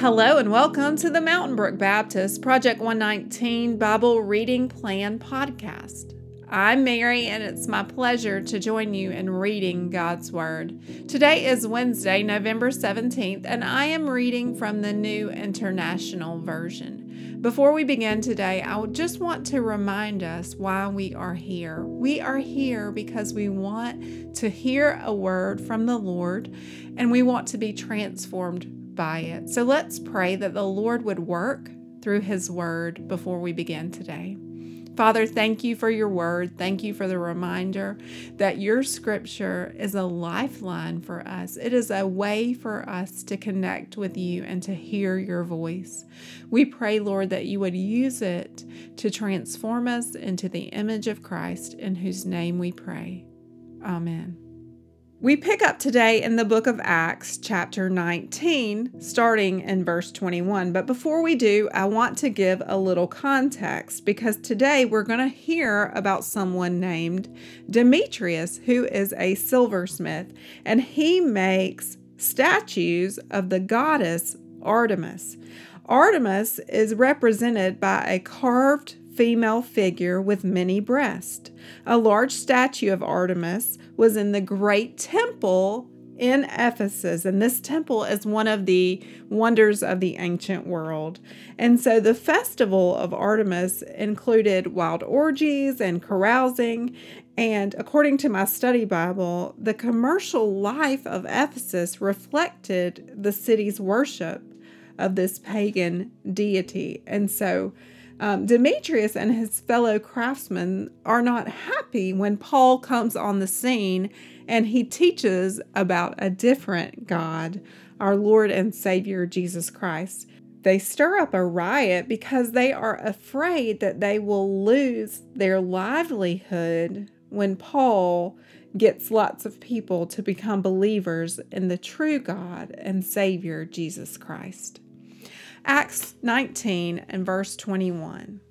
Hello and welcome to the Mountain Brook Baptist Project 119 Bible Reading Plan Podcast. I'm Mary and it's my pleasure to join you in reading God's Word. Today is Wednesday, November 17th, and I am reading from the New International Version. Before we begin today, I just want to remind us why we are here. We are here because we want to hear a word from the Lord and we want to be transformed by it. So let's pray that the Lord would work through His Word before we begin today. Father, thank you for your word. Thank you for the reminder that your scripture is a lifeline for us. It is a way for us to connect with you and to hear your voice. We pray, Lord, that you would use it to transform us into the image of Christ, in whose name we pray. Amen. We pick up today in the book of Acts, chapter 19, starting in verse 21. But before we do, I want to give a little context because today we're going to hear about someone named Demetrius, who is a silversmith, and he makes statues of the goddess Artemis. Artemis is represented by a carved female figure with many breasts. A large statue of Artemis was in the great temple in Ephesus, and this temple is one of the wonders of the ancient world. And so the festival of Artemis included wild orgies and carousing, and according to my study Bible, the commercial life of Ephesus reflected the city's worship of this pagan deity. And so Demetrius and his fellow craftsmen are not happy when Paul comes on the scene and he teaches about a different God, our Lord and Savior Jesus Christ. They stir up a riot because they are afraid that they will lose their livelihood when Paul gets lots of people to become believers in the true God and Savior Jesus Christ. Acts 19 and verse 21.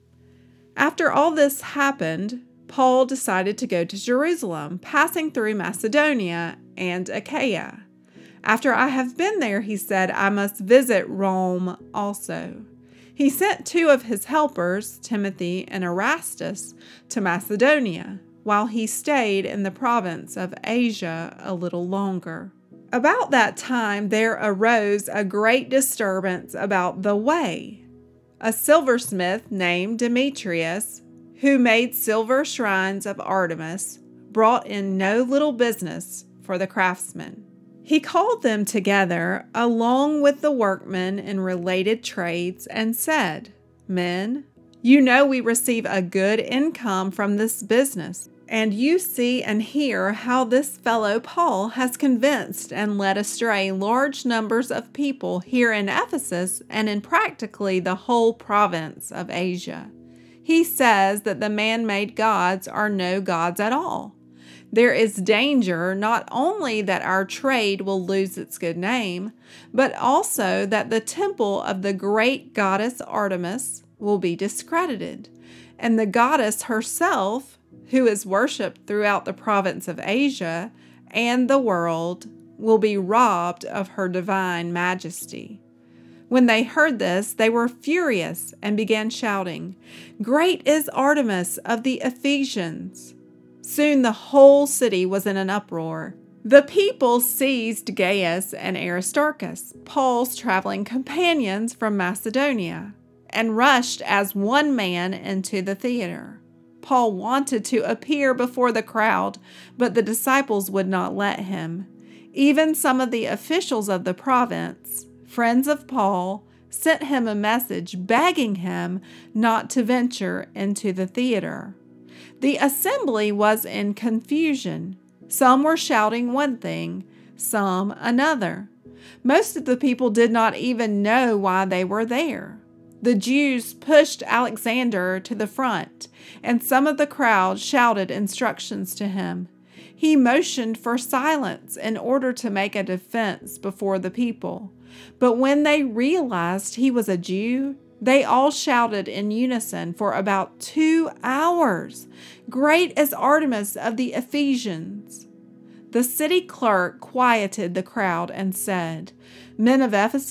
After all this happened, Paul decided to go to Jerusalem, passing through Macedonia and Achaia. After I have been there, he said, I must visit Rome also. He sent two of his helpers, Timothy and Erastus, to Macedonia, while he stayed in the province of Asia a little longer. About that time, there arose a great disturbance about the way. A silversmith named Demetrius, who made silver shrines of Artemis, brought in no little business for the craftsmen. He called them together along with the workmen in related trades and said, Men, you know we receive a good income from this business. And you see and hear how this fellow Paul has convinced and led astray large numbers of people here in Ephesus and in practically the whole province of Asia. He says that the man-made gods are no gods at all. There is danger not only that our trade will lose its good name, but also that the temple of the great goddess Artemis will be discredited, and the goddess herself, who is worshipped throughout the province of Asia and the world, will be robbed of her divine majesty. When they heard this, they were furious and began shouting, Great is Artemis of the Ephesians! Soon the whole city was in an uproar. The people seized Gaius and Aristarchus, Paul's traveling companions from Macedonia, and rushed as one man into the theater. Paul wanted to appear before the crowd, but the disciples would not let him. Even some of the officials of the province, friends of Paul, sent him a message begging him not to venture into the theater. The assembly was in confusion. Some were shouting one thing, some another. Most of the people did not even know why they were there. The Jews pushed Alexander to the front, and some of the crowd shouted instructions to him. He motioned for silence in order to make a defense before the people. But when they realized he was a Jew, they all shouted in unison for about 2 hours, Great is Artemis of the Ephesians! The city clerk quieted the crowd and said, Men of Ephesus,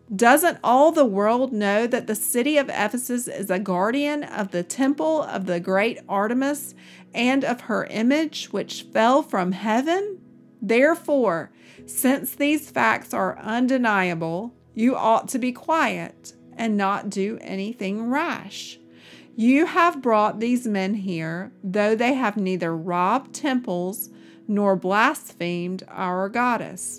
Doesn't all the world know that the city of Ephesus is a guardian of the temple of the great Artemis and of her image which fell from heaven? Therefore, since these facts are undeniable, you ought to be quiet and not do anything rash. You have brought these men here, though they have neither robbed temples nor blasphemed our goddess.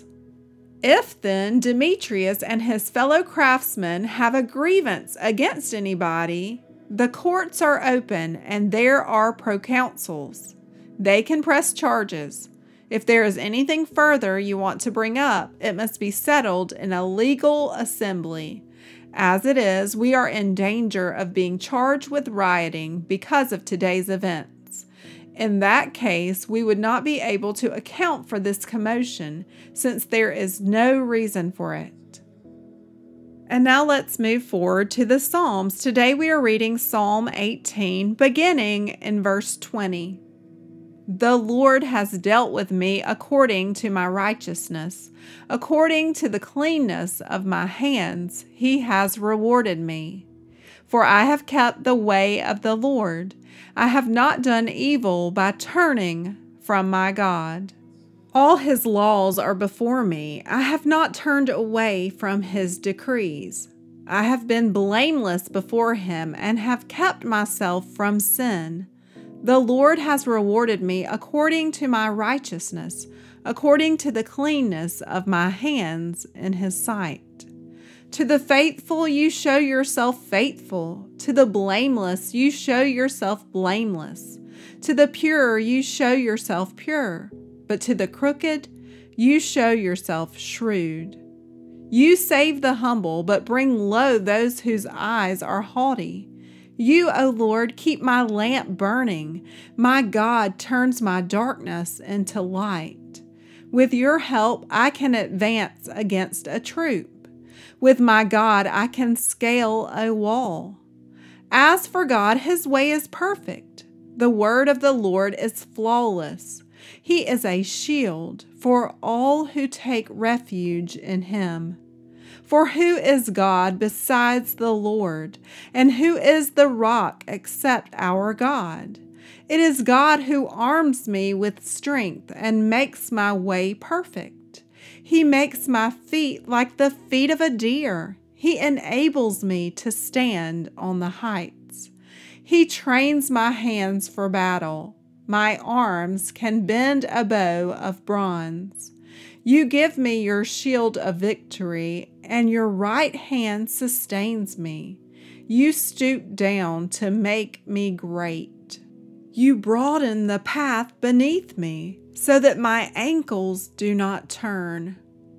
If then Demetrius and his fellow craftsmen have a grievance against anybody, the courts are open and there are proconsuls. They can press charges. If there is anything further you want to bring up, it must be settled in a legal assembly. As it is, we are in danger of being charged with rioting because of today's events. In that case, we would not be able to account for this commotion, since there is no reason for it. And now let's move forward to the Psalms. Today we are reading Psalm 18, beginning in verse 20. The Lord has dealt with me according to my righteousness. According to the cleanness of my hands, he has rewarded me. For I have kept the way of the Lord. I have not done evil by turning from my God. All his laws are before me. I have not turned away from his decrees. I have been blameless before him and have kept myself from sin. The Lord has rewarded me according to my righteousness, according to the cleanness of my hands in his sight. To the faithful you show yourself faithful. To the blameless you show yourself blameless. To the pure you show yourself pure. But to the crooked you show yourself shrewd. You save the humble, but bring low those whose eyes are haughty. You, O Lord, keep my lamp burning. My God turns my darkness into light. With your help, I can advance against a troop. With my God, I can scale a wall. As for God, his way is perfect. The word of the Lord is flawless. He is a shield for all who take refuge in him. For who is God besides the Lord? And who is the rock except our God? It is God who arms me with strength and makes my way perfect. He makes my feet like the feet of a deer. He enables me to stand on the heights. He trains my hands for battle. My arms can bend a bow of bronze. You give me your shield of victory, and your right hand sustains me. You stoop down to make me great. You broaden the path beneath me, so that my ankles do not turn.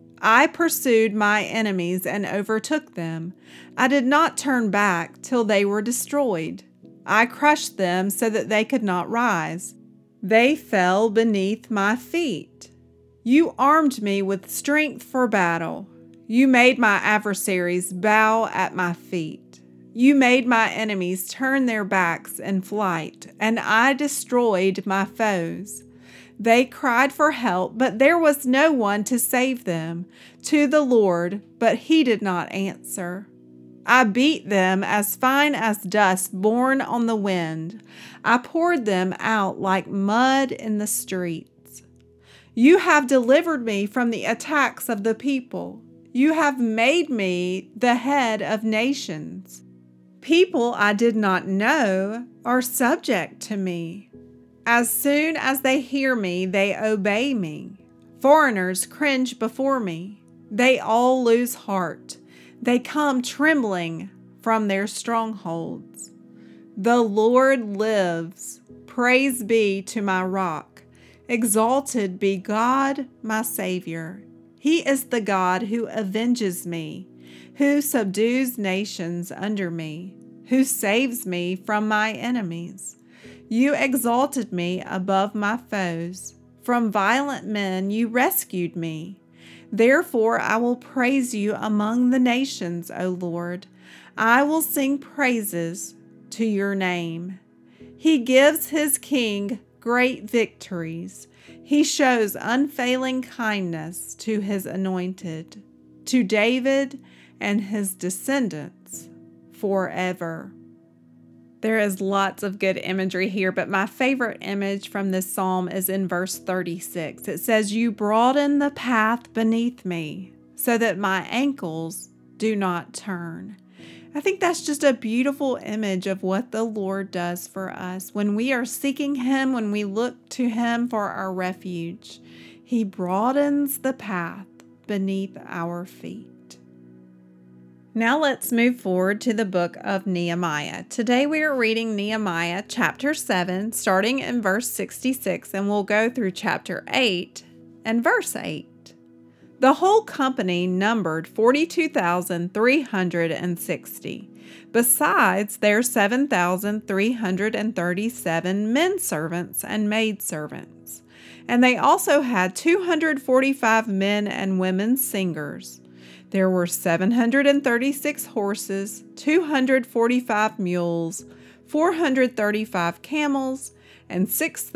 I pursued my enemies and overtook them. I did not turn back till they were destroyed. I crushed them so that they could not rise. They fell beneath my feet. You armed me with strength for battle. You made my adversaries bow at my feet. You made my enemies turn their backs in flight, and I destroyed my foes. They cried for help, but there was no one to save them. To the Lord, but he did not answer. I beat them as fine as dust borne on the wind. I poured them out like mud in the streets. You have delivered me from the attacks of the people. You have made me the head of nations. People I did not know are subject to me. As soon as they hear me, they obey me. Foreigners cringe before me. They all lose heart. They come trembling from their strongholds. The Lord lives. Praise be to my rock. Exalted be God, my Savior. He is the God who avenges me, who subdues nations under me, who saves me from my enemies. You exalted me above my foes. From violent men you rescued me. Therefore I will praise you among the nations, O Lord. I will sing praises to your name. He gives his king great victories. He shows unfailing kindness to his anointed, to David and his descendants forever. There is lots of good imagery here, but my favorite image from this psalm is in verse 36. It says, "You broaden the path beneath me so that my ankles do not turn." I think that's just a beautiful image of what the Lord does for us. When we are seeking Him, when we look to Him for our refuge, He broadens the path beneath our feet. Now let's move forward to the book of Nehemiah. Today we are reading Nehemiah chapter 7, starting in verse 66, and we'll go through chapter 8 and verse 8. The whole company numbered 42,360, besides their 7,337 men servants and maid servants. And they also had 245 men and women singers. There were 736 horses, 245 mules, 435 camels, and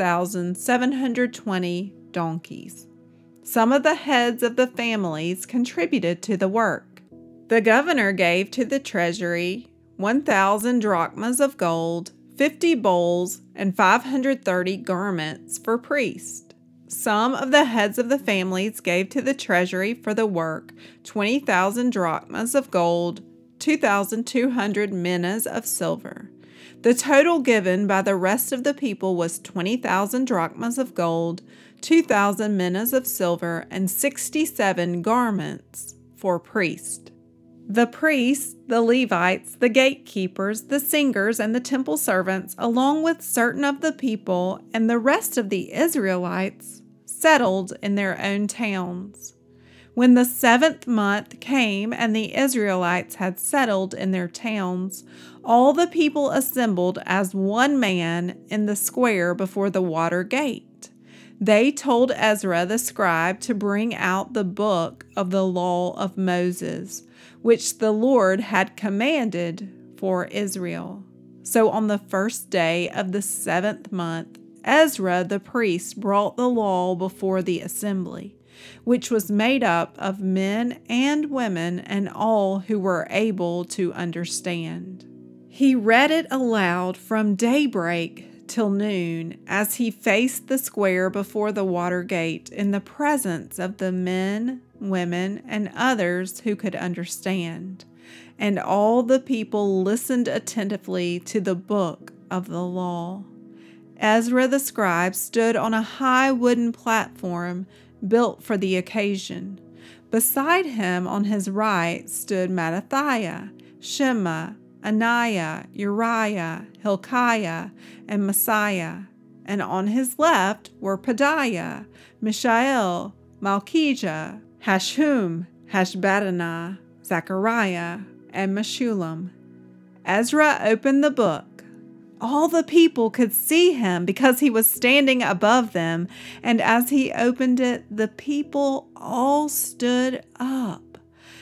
6,720 donkeys. Some of the heads of the families contributed to the work. The governor gave to the treasury 1,000 drachmas of gold, 50 bowls, and 530 garments for priests. Some of the heads of the families gave to the treasury for the work 20,000 drachmas of gold, 2,200 minas of silver. The total given by the rest of the people was 20,000 drachmas of gold, 2,000 minas of silver, and 67 garments for priests. The priests, the Levites, the gatekeepers, the singers, and the temple servants, along with certain of the people and the rest of the Israelites, settled in their own towns. When the 7th month came and the Israelites had settled in their towns, all the people assembled as one man in the square before the water gate. They told Ezra the scribe to bring out the book of the law of Moses, which the Lord had commanded for Israel. So on the first day of the 7th month, Ezra the priest brought the law before the assembly, which was made up of men and women and all who were able to understand. He read it aloud from daybreak till noon as he faced the square before the water gate in the presence of the men, women, and others who could understand. And all the people listened attentively to the book of the law. Ezra the scribe stood on a high wooden platform built for the occasion. Beside him on his right stood Mattathiah, Shema, Ananiah, Uriah, Hilkiah, and Messiah. And on his left were Pedaiah, Mishael, Malchijah, Hashum, Hashbaddanah, Zechariah, and Meshullam. Ezra opened the book. All the people could see him because he was standing above them, and as he opened it, the people all stood up.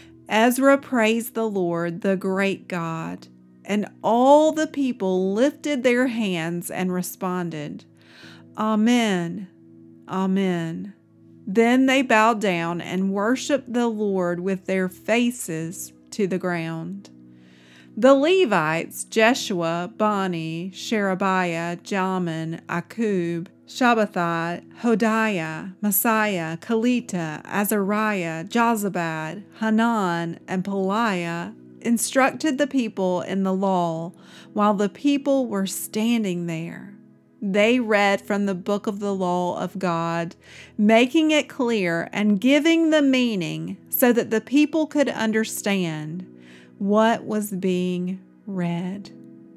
Ezra praised the Lord, the great God, and all the people lifted their hands and responded, "Amen, Amen." Then they bowed down and worshiped the Lord with their faces to the ground. The Levites, Jeshua, Bani, Sherebiah, Jamin, Akub, Shabbathai, Hodiah, Messiah, Kelita, Azariah, Jozabad, Hanan, and Peliah, instructed the people in the law while the people were standing there. They read from the book of the law of God, making it clear and giving the meaning so that the people could understand what was being read.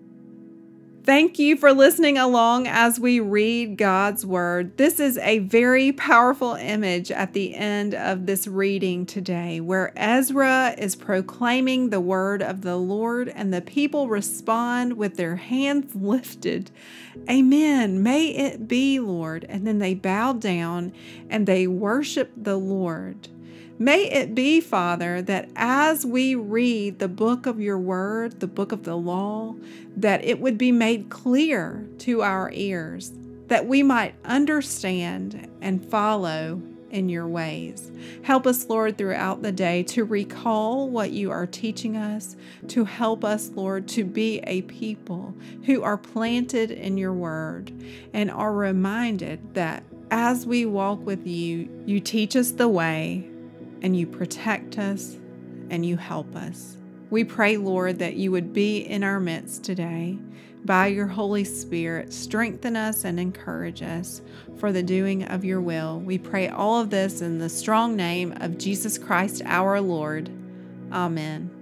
Thank you for listening along as we read God's Word. This is a very powerful image at the end of this reading today, where Ezra is proclaiming the Word of the Lord and the people respond with their hands lifted. Amen. May it be, Lord. And then they bow down and they worship the Lord. May it be, Father, that as we read the book of your word, the book of the law, that it would be made clear to our ears, that we might understand and follow in your ways. Help us, Lord, throughout the day to recall what you are teaching us, to help us, Lord, to be a people who are planted in your word and are reminded that as we walk with you, you teach us the way and you protect us and you help us. We pray, Lord, that you would be in our midst today. By your Holy Spirit, strengthen us and encourage us for the doing of your will. We pray all of this in the strong name of Jesus Christ, our Lord. Amen.